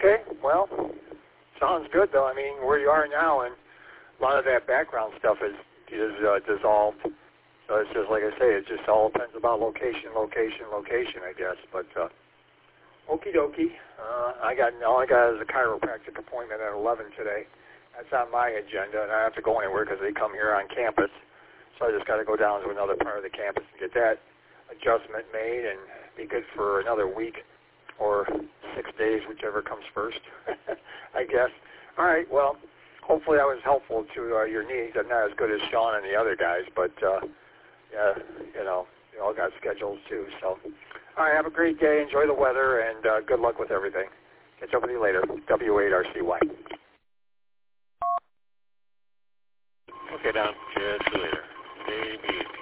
Okay, well, sounds good though. I mean, where you are now, and a lot of that background stuff is dissolved. So it's just like I say, it just all depends about location, I guess. But okie dokie. All I got is a chiropractic appointment at 11 today. That's on my agenda, and I don't have to go anywhere because they come here on campus. So I just got to go down to another part of the campus and get that adjustment made and be good for another week or 6 days, whichever comes first, I guess. All right, well, hopefully I was helpful to your needs. I'm not as good as Sean and the other guys, but, yeah, you know, they all got schedules too. So, all right, have a great day. Enjoy the weather, and good luck with everything. Catch up with you later. W8RCY. Okay, Don. Catch you later. Maybe.